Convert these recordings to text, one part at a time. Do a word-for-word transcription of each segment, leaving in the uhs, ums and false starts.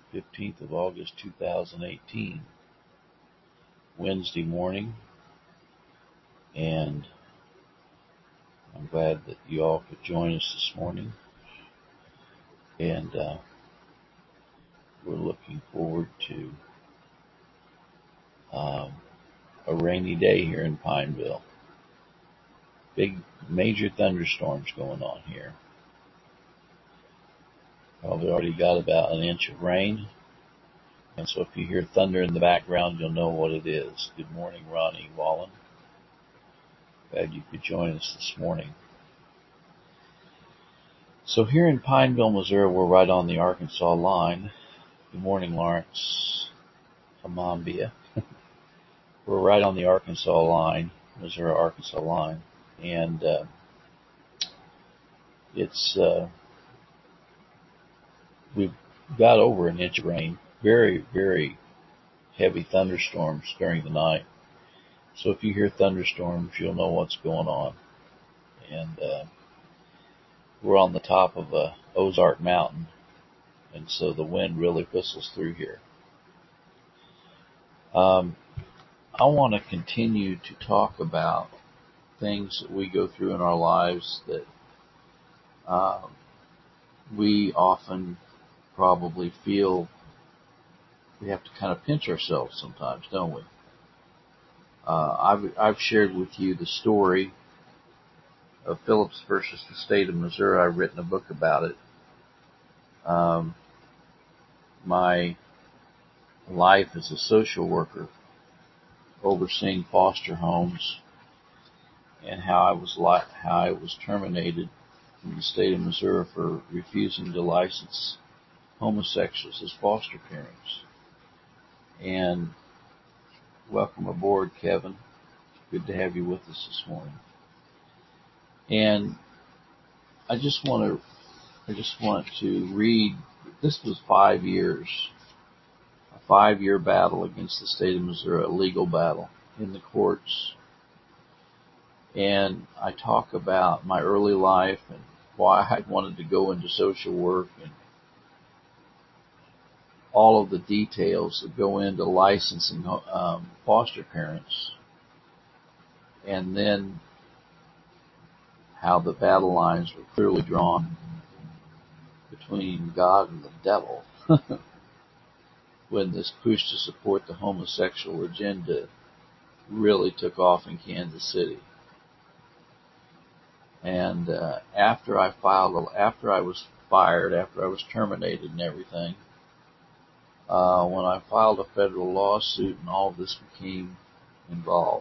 fifteenth of August two thousand eighteen, Wednesday morning, and I'm glad that you all could join us this morning, and uh, we're looking forward to um, a rainy day here in Pineville. Big, major thunderstorms going on here. Probably already got about an inch of rain. And so if you hear thunder in the background, you'll know what it is. Good morning, Ronnie Wallen. Glad you could join us this morning. So here in Pineville, Missouri, we're right on the Arkansas line. Good morning, Lawrence Amambia. We're right on the Arkansas line, Missouri-Arkansas line. And uh, it's, uh, we've got over an inch of rain. Very, very heavy thunderstorms during the night. So if you hear thunderstorms, you'll know what's going on. And uh, we're on the top of a Ozark Mountain, and so the wind really whistles through here. Um, I want to continue to talk about things that we go through in our lives that uh, we often probably feel we have to kind of pinch ourselves sometimes, don't we? Uh, I've, I've shared with you the story of Phillips versus the state of Missouri. I've written a book about it. Um, my life as a social worker, overseeing foster homes, and how I was li- how I was terminated from the state of Missouri for refusing to license homosexuals as foster parents. And welcome aboard, Kevin. Good to have you with us this morning. And I just want to I just want to read. This was five years, a five-year battle against the state of Missouri, a legal battle in the courts. And I talk about my early life and why I wanted to go into social work and all of the details that go into licensing um, foster parents, and then how the battle lines were clearly drawn between God and the devil when this push to support the homosexual agenda really took off in Kansas City. And uh, after I filed, after I was fired, after I was terminated and everything, uh, when I filed a federal lawsuit and all of this became involved,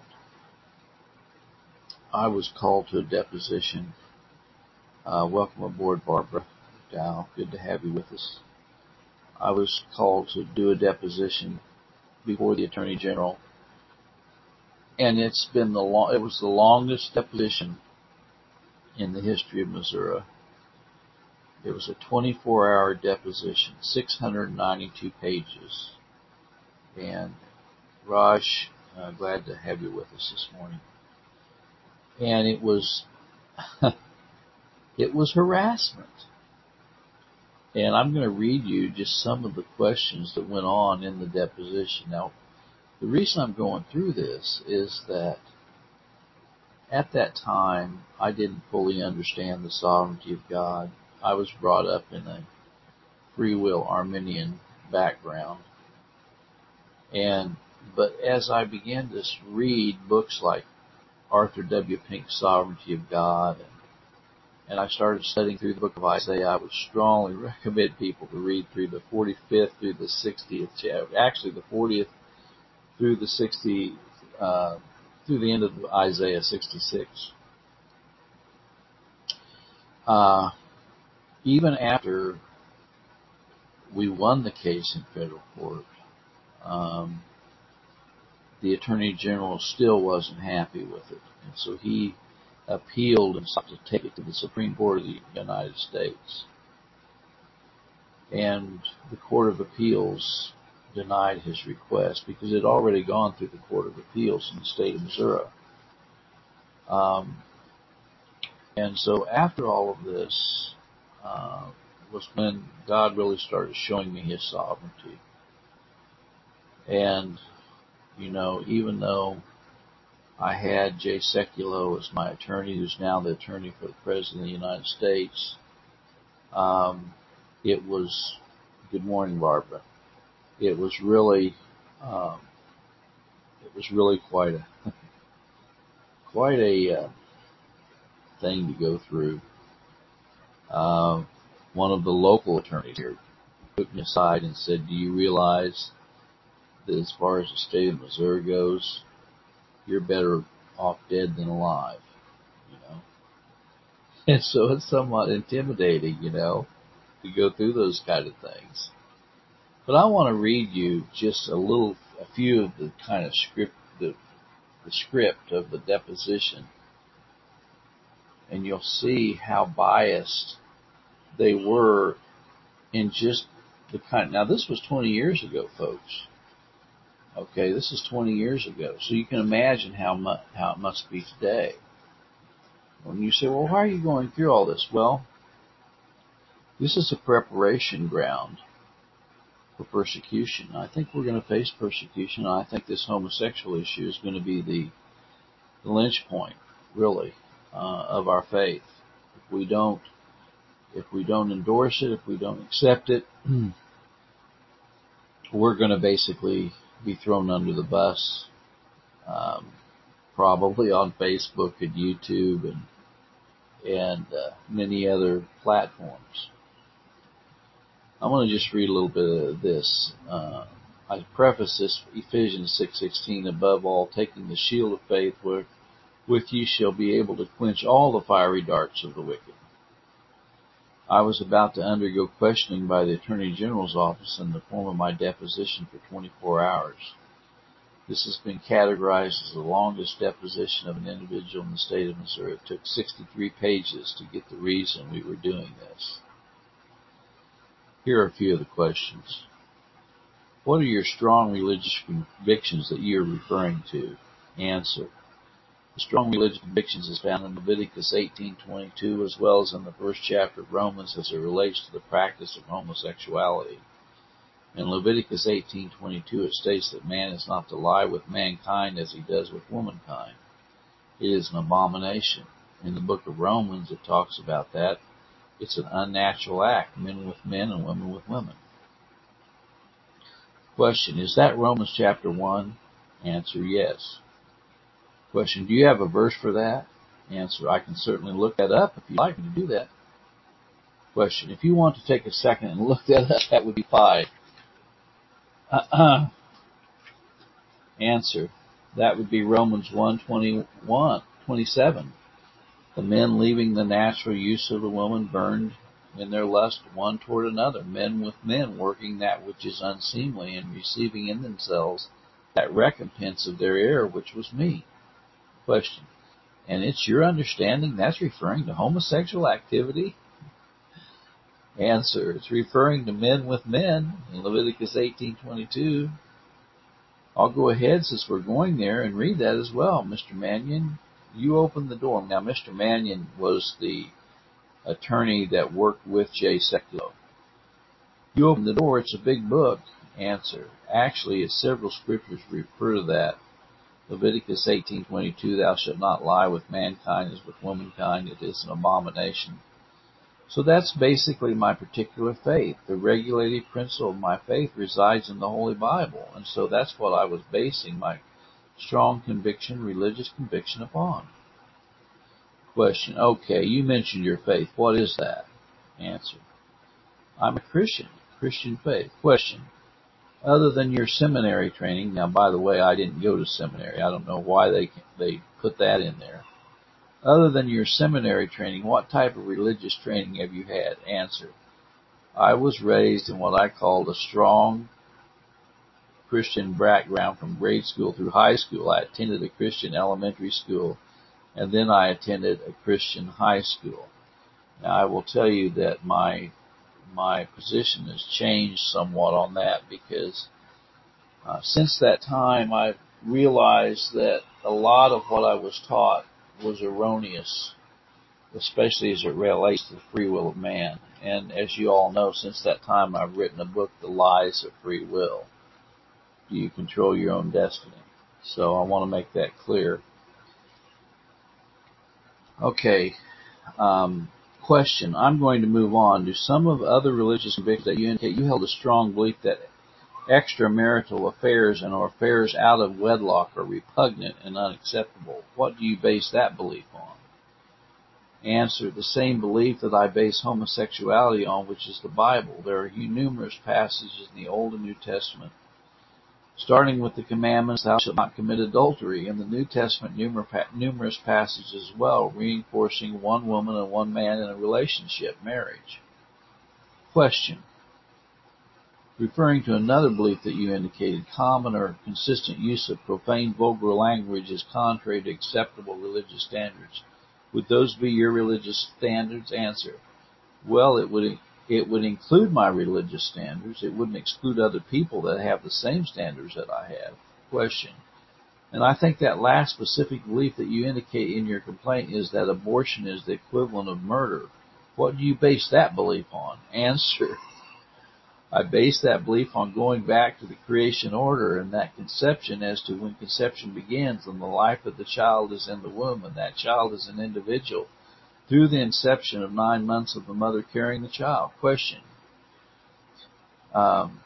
I was called to a deposition. Uh, welcome aboard, Barbara Dow. Good to have you with us. I was called to do a deposition before the Attorney General, and it's been the long, it was the longest deposition in the history of Missouri. It was a twenty-four hour deposition, six hundred ninety-two pages. And Raj, uh, glad to have you with us this morning. And it was, it was harassment. And I'm going to read you just some of the questions that went on in the deposition. Now, the reason I'm going through this is that at that time, I didn't fully understand the sovereignty of God. I was brought up in a free will Arminian background. And, but as I began to read books like Arthur W. Pink's Sovereignty of God, and, and I started studying through the book of Isaiah, I would strongly recommend people to read through the forty-fifth through the sixtieth chapter, actually the fortieth through the sixtieth, uh, through the end of Isaiah sixty-six. Uh, even after we won the case in federal court, um, the Attorney General still wasn't happy with it. And so he appealed and sought to take it to the Supreme Court of the United States. And the Court of Appeals denied his request because it had already gone through the Court of Appeals in the state of Missouri. Um, and so after all of this, uh, was when God really started showing me His sovereignty. And, you know, even though I had Jay Sekulow as my attorney, who's now the attorney for the President of the United States, um, it was, good morning, Barbara. It was really, um, it was really quite a, quite a uh, thing to go through. Uh, one of the local attorneys here took me aside and said, "Do you realize that as far as the state of Missouri goes, you're better off dead than alive?" You know, and so it's somewhat intimidating, you know, to go through those kind of things. But I want to read you just a little, a few of the kind of script, the, the script of the deposition, and you'll see how biased they were in just the kind. Now, this was twenty years ago, folks. Okay, this is twenty years ago, so you can imagine how much how it must be today. When you say, "Well, why are you going through all this?" Well, this is a preparation ground for persecution. I think we're going to face persecution. And I think this homosexual issue is going to be the, the lynch point, really, uh, of our faith. If we don't, if we don't endorse it, if we don't accept it, we're going to basically be thrown under the bus, um, probably on Facebook and YouTube and and uh, many other platforms. I want to just read a little bit of this. Uh, I preface this Ephesians six sixteen. Above all, taking the shield of faith, where with you shall be able to quench all the fiery darts of the wicked. I was about to undergo questioning by the Attorney General's office in the form of my deposition for twenty-four hours. This has been categorized as the longest deposition of an individual in the state of Missouri. It took sixty-three pages to get the reason we were doing this. Here are a few of the questions. What are your strong religious convictions that you are referring to? Answer. The strong religious convictions is found in Leviticus eighteen twenty-two as well as in the first chapter of Romans as it relates to the practice of homosexuality. In Leviticus eighteen twenty-two it states that man is not to lie with mankind as he does with womankind. It is an abomination. In the book of Romans it talks about that. It's an unnatural act, men with men and women with women. Question, is that Romans chapter one? Answer, yes. Question, do you have a verse for that? Answer, I can certainly look that up if you'd like me to do that. Question, if you want to take a second and look that up, that would be fine. Uh-uh. Answer, that would be Romans one twenty-one, twenty-seven. The men leaving the natural use of the woman burned in their lust one toward another, men with men working that which is unseemly and receiving in themselves that recompense of their error which was me. Question, and it's your understanding that's referring to homosexual activity? Answer, it's referring to men with men in Leviticus eighteen twenty-two. I'll go ahead since we're going there and read that as well. Mister Mannion, you open the door. Now, Mister Mannion was the attorney that worked with Jay Sekulow. You open the door, it's a big book. Answer, actually, it's several scriptures refer to that. Leviticus eighteen twenty-two, thou shalt not lie with mankind as with womankind, it is an abomination. So that's basically my particular faith. The regulative principle of my faith resides in the Holy Bible. And so that's what I was basing my strong conviction, religious conviction upon. Question, okay, you mentioned your faith. What is that? Answer, I'm a Christian, Christian faith. Question, other than your seminary training, now by the way, I didn't go to seminary. I don't know why they they put that in there. Other than your seminary training, what type of religious training have you had? Answer, I was raised in what I called a strong Christian background from grade school through high school. I attended a Christian elementary school, and then I attended a Christian high school. Now, I will tell you that my my position has changed somewhat on that because uh, since that time, I've realized that a lot of what I was taught was erroneous. especially as it relates to the free will of man. And as you all know, since that time I've written a book, The Lies of Free Will. Do you control your own destiny? So I want to make that clear. Okay. Um, question. I'm going to move on. Do some of other religious convictions that you indicate you held a strong belief that extramarital affairs and or affairs out of wedlock are repugnant and unacceptable? What do you base that belief on? Answer. The same belief that I base homosexuality on, which is the Bible. There are numerous passages in the Old and New Testament, starting with the commandments, thou shalt not commit adultery. In the New Testament, numerous passages as well, reinforcing one woman and one man in a relationship, marriage. Question. Referring to another belief that you indicated, common or consistent use of profane, vulgar language is contrary to acceptable religious standards. Would those be your religious standards? Answer. Well, it would it would include my religious standards. It wouldn't exclude other people that have the same standards that I have. Question. And I think that last specific belief that you indicate in your complaint is that abortion is the equivalent of murder. What do you base that belief on? Answer. I base that belief on going back to the creation order and that conception as to when conception begins and the life of the child is in the womb, and that child is an individual through the inception of nine months of the mother carrying the child. Question. Um,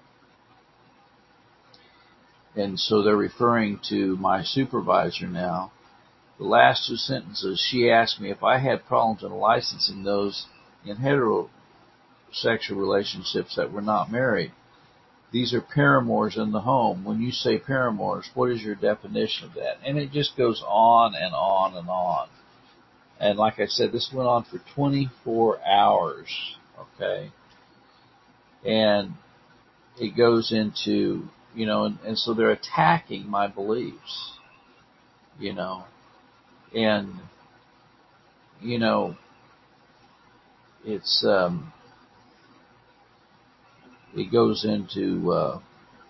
and so they're referring to my supervisor now. The last two sentences, she asked me if I had problems in licensing those in heterosexual relationships that were not married. These are paramours in the home. When you say paramours, what is your definition of that? And it just goes on and on and on. And like I said, this went on for twenty-four hours, okay? And it goes into, you know, and, and so they're attacking my beliefs, you know. And, you know, it's, um, it goes into, uh,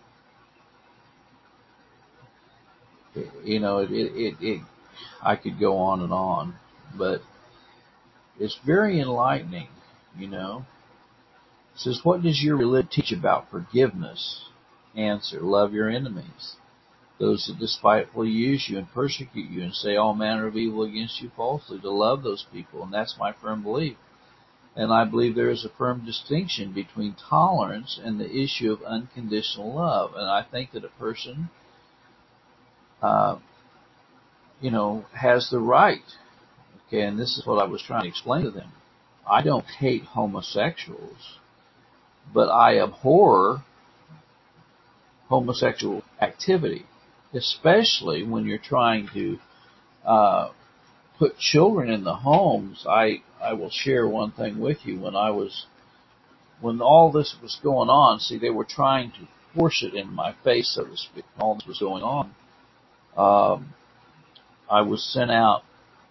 you know, it, it, it, it, I could go on and on, but it's very enlightening, you know. It says, what does your religion teach about forgiveness? Answer, love your enemies, those that despitefully use you and persecute you and say all manner of evil against you falsely, to love those people. And that's my firm belief. And I believe there is a firm distinction between tolerance and the issue of unconditional love. And I think that a person, uh, you know, has the right. Okay, and this is what I was trying to explain to them. I don't hate homosexuals, but I abhor homosexual activity, especially when you're trying to uh, put children in the homes. I, I will share one thing with you. When I was, when all this was going on, see, they were trying to force it in my face, so to speak. All this was going on. Um, I was sent out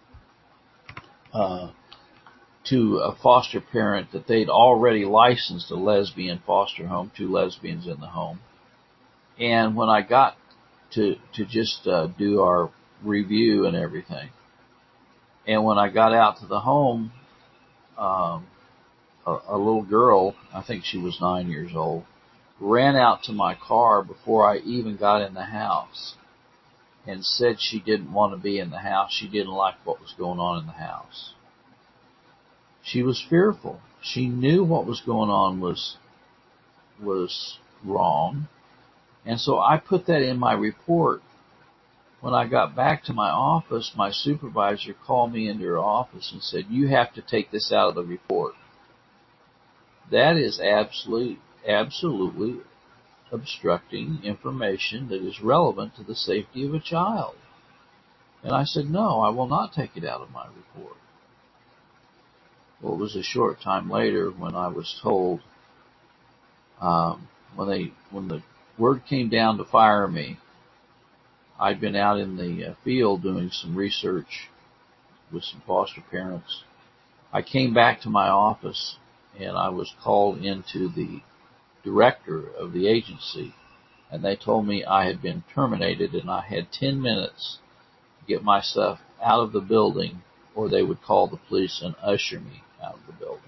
uh, to a foster parent that they'd already licensed a lesbian foster home, two lesbians in the home. And when I got to to just uh, do our review and everything, and when I got out to the home, um, a, a little girl, I think she was nine years old, ran out to my car before I even got in the house and said she didn't want to be in the house. She didn't like what was going on in the house. She was fearful. She knew what was going on was was wrong. And so I put that in my report. When I got back to my office, my supervisor called me into her office and said, you have to take this out of the report. That is absolutely, absolutely obstructing information that is relevant to the safety of a child. And I said, no, I will not take it out of my report. Well, it was a short time later when I was told, um, when they, when the word came down to fire me, I'd been out in the field doing some research with some foster parents. I came back to my office and I was called into the director of the agency, and they told me I had been terminated and I had ten minutes to get my stuff out of the building or they would call the police and usher me out of the building.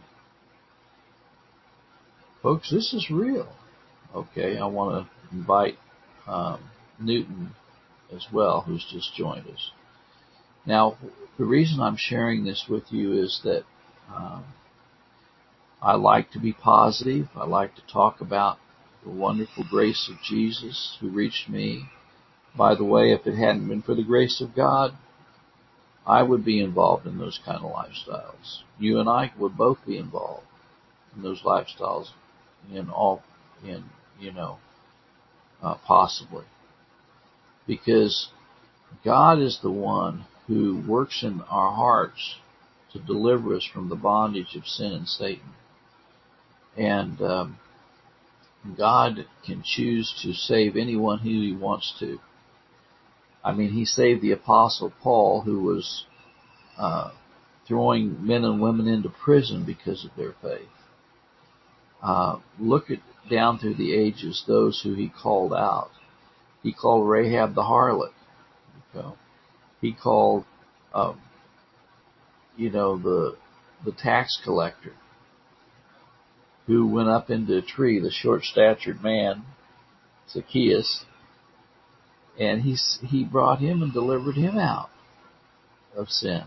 Folks, this is real. Okay, I want to invite um, Newton as well, who's just joined us. Now, the reason I'm sharing this with you is that um, I like to be positive. I like to talk about the wonderful grace of Jesus who reached me. By the way, if it hadn't been for the grace of God, I would be involved in those kind of lifestyles. You and I would both be involved in those lifestyles in all, in, you know, uh, possibly. Because God is the one who works in our hearts to deliver us from the bondage of sin and Satan. And um, God can choose to save anyone who He wants to. I mean, He saved the Apostle Paul, who was uh, throwing men and women into prison because of their faith. Uh, look at down through the ages those who He called out. He called Rahab the harlot. You know? He called, um, you know, the the tax collector who went up into a tree, the short-statured man, Zacchaeus, and he he brought him and delivered him out of sin.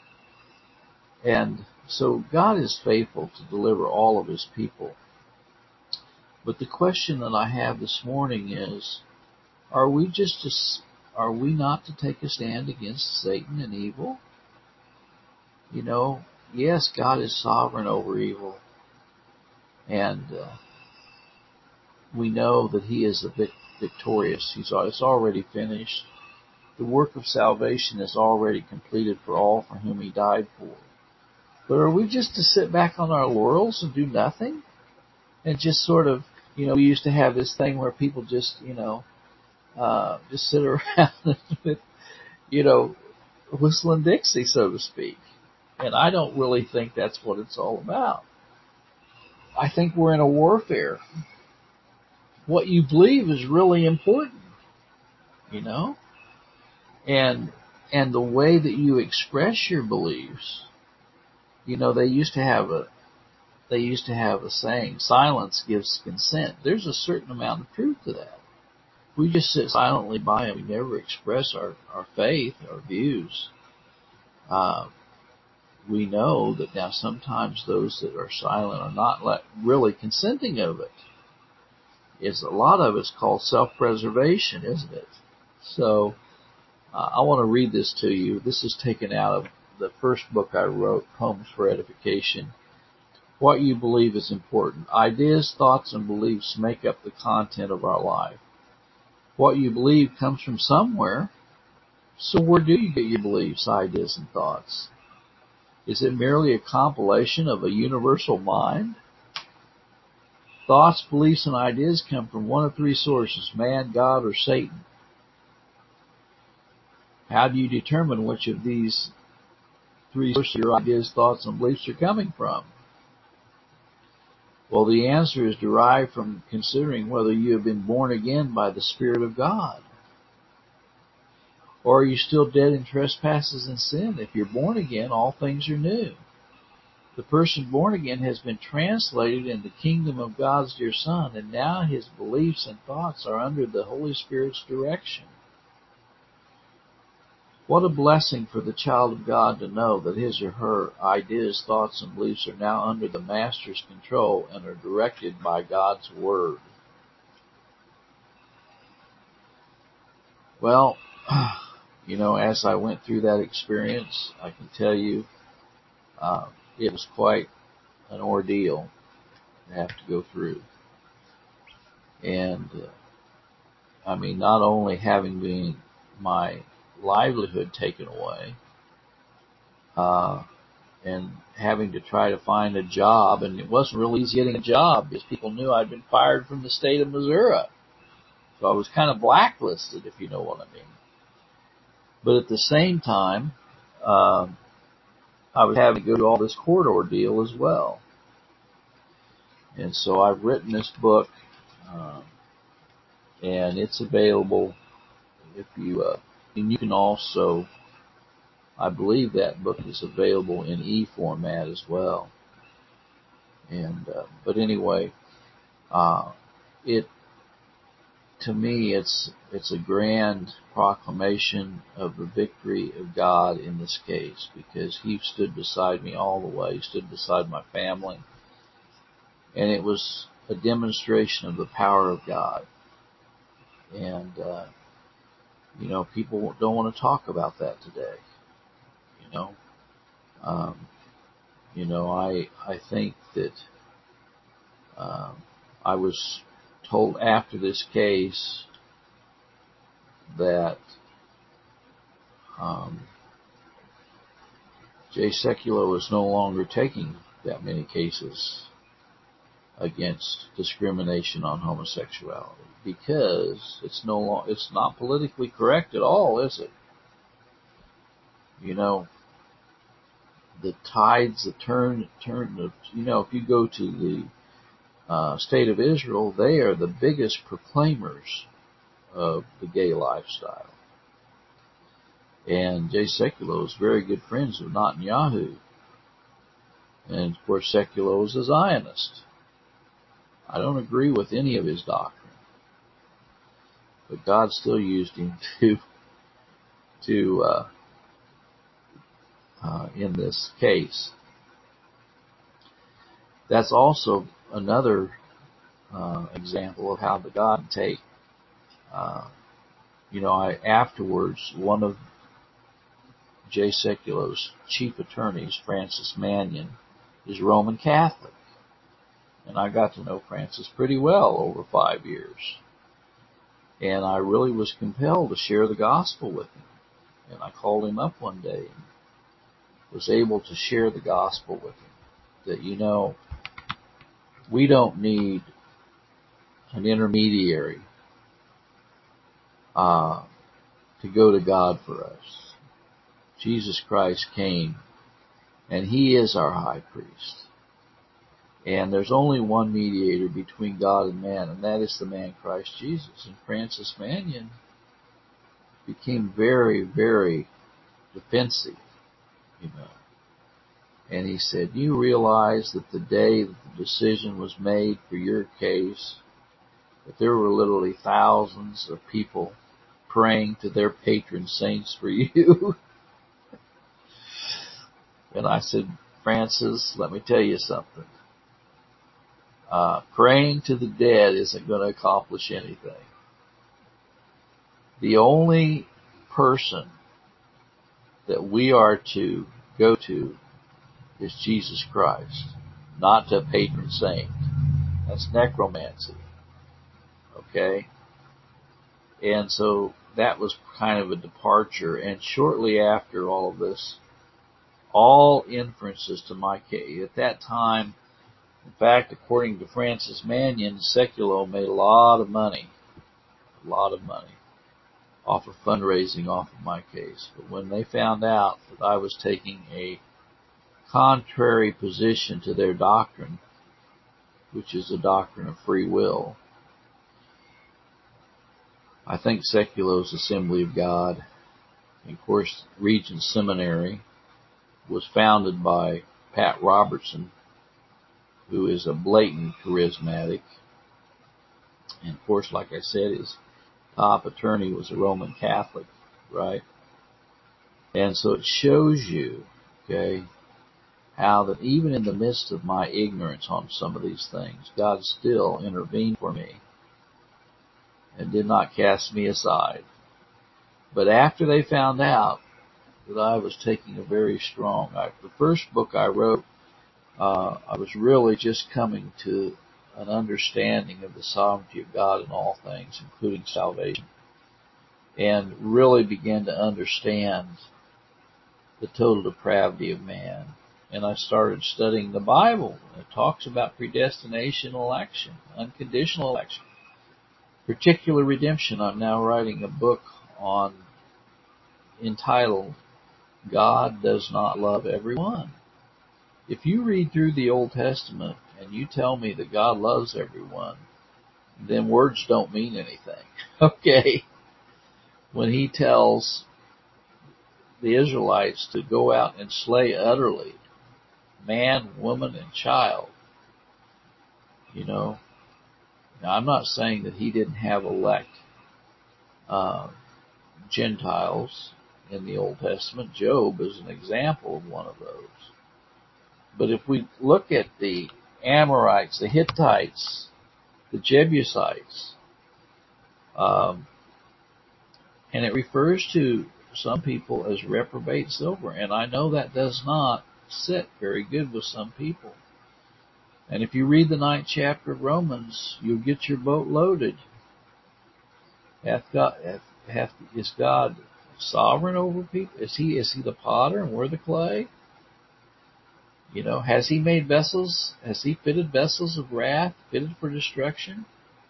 And so God is faithful to deliver all of His people. But the question that I have this morning is, are we just to, are we not to take a stand against Satan and evil? You know, yes, God is sovereign over evil, and uh, we know that He is the vic- victorious. He's it's already finished. The work of salvation is already completed for all for whom He died for. But are we just to sit back on our laurels and do nothing? And just sort of, you know, we used to have this thing where people just, you know, uh, just sit around with, you know, whistling Dixie, so to speak. And I don't really think that's what it's all about. I think we're in a warfare. What you believe is really important, you know? And, and the way that you express your beliefs, you know, they used to have a, they used to have a saying, silence gives consent. There's a certain amount of truth to that. We just sit silently by and we never express our, our faith, our views. Uh, we know that now sometimes those that are silent are not let, really consenting of it. It's a lot of it's called self-preservation, isn't it? So uh, I want to read this to you. This is taken out of the first book I wrote, Poems for Edification. What you believe is important. Ideas, thoughts, and beliefs make up the content of our life. What you believe comes from somewhere. So where do you get your beliefs, ideas, and thoughts? Is it merely a compilation of a universal mind? Thoughts, beliefs, and ideas come from one of three sources, man, God, or Satan. How do you determine which of these three sources your ideas, thoughts, and beliefs are coming from? Well, the answer is derived from considering whether you have been born again by the Spirit of God. Or are you still dead in trespasses and sin? If you're born again, all things are new. The person born again has been translated in the kingdom of God's dear Son, and now his beliefs and thoughts are under the Holy Spirit's direction. What a blessing for the child of God to know that his or her ideas, thoughts, and beliefs are now under the Master's control and are directed by God's Word. Well, you know, as I went through that experience, I can tell you uh, it was quite an ordeal to have to go through. And, uh, I mean, not only having been my livelihood taken away, uh, and having to try to find a job, and it wasn't really easy getting a job because people knew I'd been fired from the state of Missouri. So I was kind of blacklisted, if you know what I mean. But at the same time, uh, I was having to go to all this court ordeal as well. And so I've written this book, uh, and it's available if you, uh, and you can also I believe that book is available in e-format as well. And uh, but anyway, uh, it to me it's it's a grand proclamation of the victory of God in this case, because He stood beside me all the way, stood beside my family, and it was a demonstration of the power of God. And uh, you know, people don't want to talk about that today. You know, um, you know, I I think that um, I was told after this case that um, Jay Sekulow is no longer taking that many cases against discrimination on homosexuality, because it's no long, it's not politically correct at all, is it? You know, the tides that turn turn. You know, if you go to the uh, state of Israel, they are the biggest proclaimers of the gay lifestyle. And Jay Sekulow is very good friends with Netanyahu. And of course, Sekulow is a Zionist. I don't agree with any of his doctrine, but God still used him to, to uh, uh, in this case. That's also another uh, example of how the God can take. Uh, you know, I afterwards, one of Jay Sekulow's chief attorneys, Francis Mannion, is Roman Catholic. And I got to know Francis pretty well over five years. And I really was compelled to share the gospel with him. And I called him up one day and was able to share the gospel with him. That, you know, we don't need an intermediary uh, to go to God for us. Jesus Christ came, and He is our high priest. And there's only one mediator between God and man, and that is the man Christ Jesus. And Francis Mannion became very, very defensive, you know. And he said, you realize that the day that the decision was made for your case, that there were literally thousands of people praying to their patron saints for you? And I said, Francis, let me tell you something. Uh, praying to the dead isn't going to accomplish anything. The only person that we are to go to is Jesus Christ, not to a patron saint. That's necromancy. Okay? And so that was kind of a departure. And shortly after all of this, all inferences to my case. At that time, in fact, according to Francis Mannion, Sekulow made a lot of money, a lot of money, off of fundraising off of my case. But when they found out that I was taking a contrary position to their doctrine, which is the doctrine of free will, I think Sekulow's Assembly of God, and of course, Regent Seminary, was founded by Pat Robertson, who is a blatant charismatic. And of course, like I said, his top attorney was a Roman Catholic, right? And so it shows you, okay, how that even in the midst of my ignorance on some of these things, God still intervened for me and did not cast me aside. But after they found out that I was taking a very strong, I, the first book I wrote, uh, I was really just coming to an understanding of the sovereignty of God in all things, including salvation, and really began to understand the total depravity of man. And I started studying the Bible. It talks about predestination, election, unconditional election, particular redemption. I'm now writing a book on entitled God Does Not Love Everyone. If you read through the Old Testament and you tell me that God loves everyone, then words don't mean anything. Okay? When He tells the Israelites to go out and slay utterly man, woman, and child. You know, now I'm not saying that he didn't have elect uh, Gentiles in the Old Testament. Job is an example of one of those. But if we look at the Amorites, the Hittites, the Jebusites, um, and it refers to some people as reprobate silver, and I know that does not sit very good with some people. And if you read the ninth chapter of Romans, you'll get your boat loaded. Hath God, hath, hath, is God sovereign over people? Is he, is he the potter and we're the clay? You know, has he made vessels? Has he fitted vessels of wrath, fitted for destruction?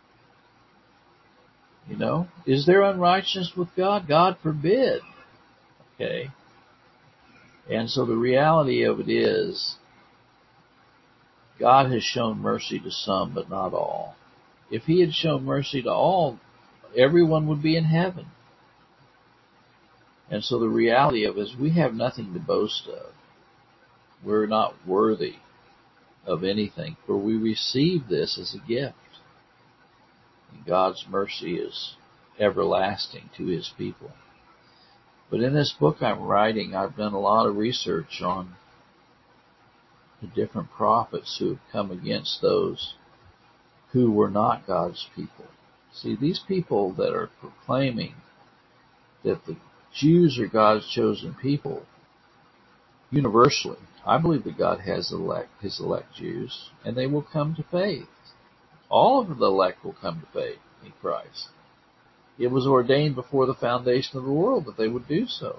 You know, is there unrighteousness with God? God forbid. Okay. And so the reality of it is, God has shown mercy to some, but not all. If he had shown mercy to all, everyone would be in heaven. And so the reality of it is we have nothing to boast of. We're not worthy of anything, for we receive this as a gift. And God's mercy is everlasting to his people. But in this book I'm writing, I've done a lot of research on the different prophets who have come against those who were not God's people. See, these people that are proclaiming that the Jews are God's chosen people, universally, I believe that God has elect his elect Jews, and they will come to faith. All of the elect will come to faith in Christ. It was ordained before the foundation of the world that they would do so.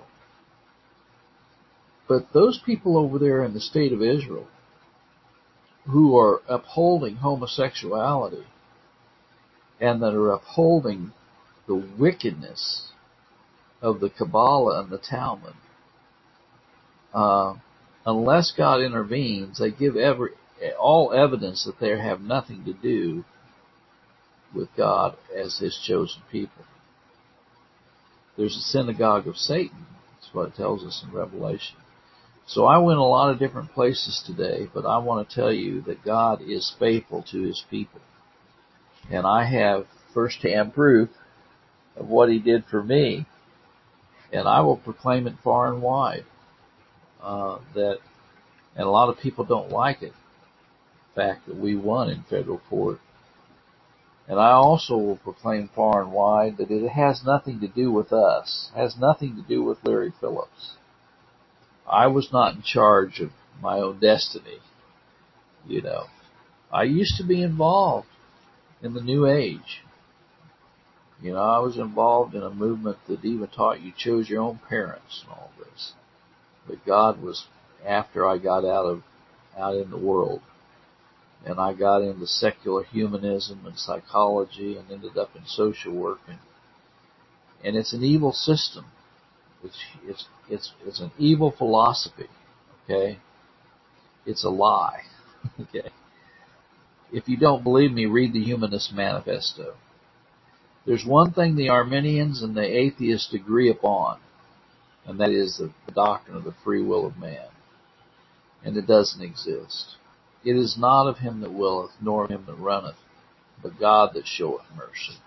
But those people over there in the state of Israel who are upholding homosexuality and that are upholding the wickedness of the Kabbalah and the Talmud, uh, unless God intervenes, they give every all evidence that they have nothing to do with God as his chosen people. There's a synagogue of Satan. That's what it tells us in Revelation. So I went a lot of different places today, but I want to tell you that God is faithful to his people. And I have first-hand proof of what he did for me, and I will proclaim it far and wide. Uh, that, and a lot of people don't like it, the fact that we won in federal court. And I also will proclaim far and wide that it has nothing to do with us, it has nothing to do with Larry Phillips. I was not in charge of my own destiny, you know. I used to be involved in the New Age. You know, I was involved in a movement that even taught you chose your own parents and all this. But God was after I got out of out in the world. And I got into secular humanism and psychology and ended up in social work. And, and it's an evil system. It's, it's, it's, it's an evil philosophy. Okay? It's a lie. Okay? If you don't believe me, read the Humanist Manifesto. There's one thing the Arminians and the atheists agree upon, and that is the doctrine of the free will of man. And it doesn't exist. It is not of him that willeth, nor of him that runneth, but God that showeth mercy.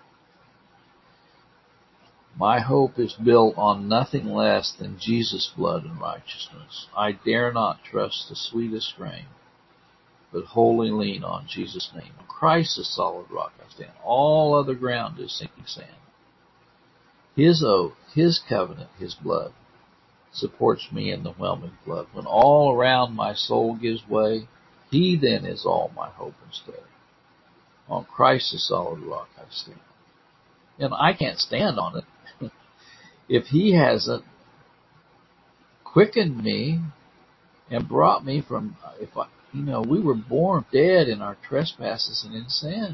My hope is built on nothing less than Jesus' blood and righteousness. I dare not trust the sweetest frame, but wholly lean on Jesus' name. On Christ the solid rock I stand. All other ground is sinking sand. His oath, his covenant, his blood supports me in the whelming flood. When all around my soul gives way, he then is all my hope and stay. On Christ the solid rock I stand. And I can't stand on it if he hasn't quickened me and brought me from, if I, you know, we were born dead in our trespasses and in sin.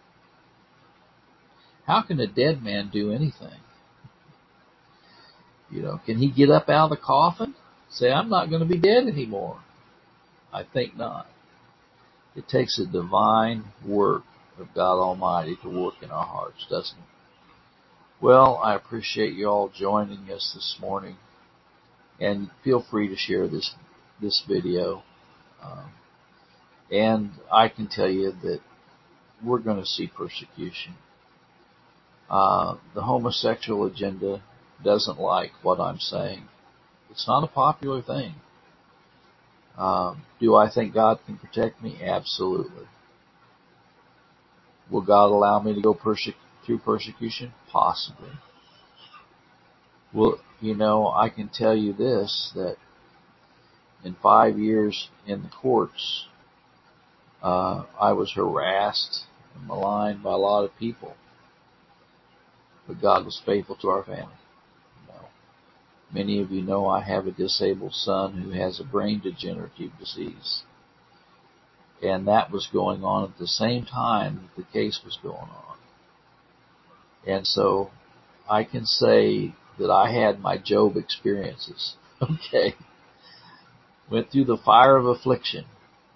How can a dead man do anything? You know, can he get up out of the coffin? Say, I'm not going to be dead anymore. I think not. It takes a divine work of God Almighty to work in our hearts, doesn't it? Well, I appreciate you all joining us this morning. And feel free to share this this video. Um, and I can tell you that we're going to see persecution. Uh, the homosexual agenda doesn't like what I'm saying. It's not a popular thing. Um, do I think God can protect me? Absolutely. Will God allow me to go perse- through persecution? Possibly. Well, you know, I can tell you this, that in five years in the courts, uh, I was harassed and maligned by a lot of people. But God was faithful to our family. You know, many of you know I have a disabled son who has a brain degenerative disease. And that was going on at the same time that the case was going on. And so I can say that I had my Job experiences. Okay. Went through the fire of affliction.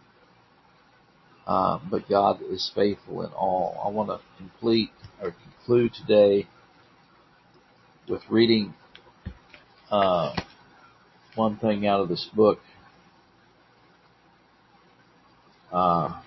Uh, but God is faithful in all. I want to complete or conclude today with reading uh, one thing out of this book. Uh,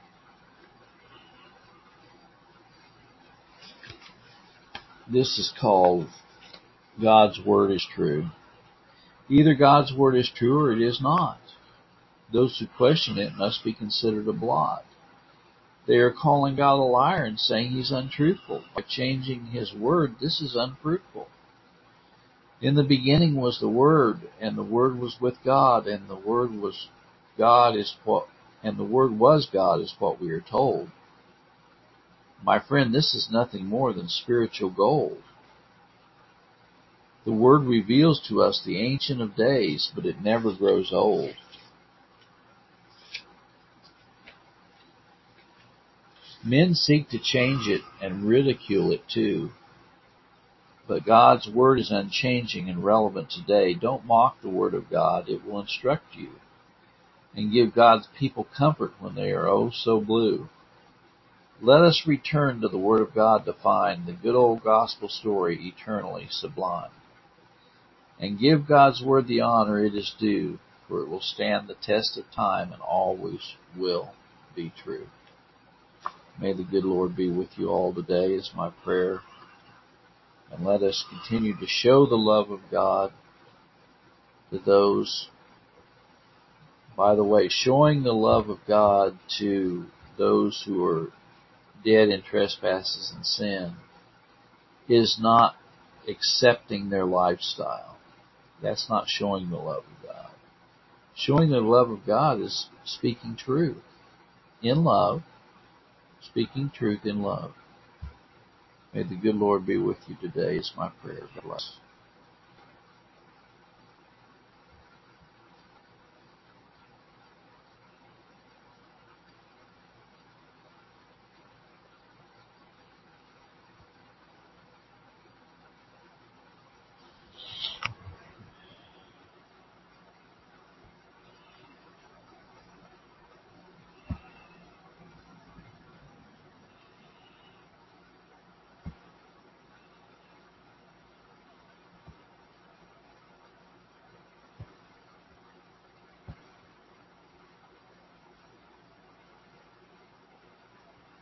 this is called God's Word is True. Either God's Word is true or it is not. Those who question it must be considered a blot. They are calling God a liar and saying He's untruthful. By changing His Word, this is unfruitful. In the beginning was the Word, and the Word was with God, and the Word was God is what, and the Word was God is what we are told. My friend, this is nothing more than spiritual gold. The Word reveals to us the Ancient of Days, but it never grows old. Men seek to change it and ridicule it too. But God's Word is unchanging and relevant today. Don't mock the Word of God. It will instruct you and give God's people comfort when they are oh so blue. Let us return to the Word of God to find the good old gospel story eternally sublime. And give God's Word the honor it is due, for it will stand the test of time and always will be true. May the good Lord be with you all today is my prayer. And let us continue to show the love of God to those. By the way, showing the love of God to those who are dead in trespasses and sin is not accepting their lifestyle. That's not showing the love of God. Showing the love of God is speaking truth in love, speaking truth in love. May the good Lord be with you today is my prayer. God bless.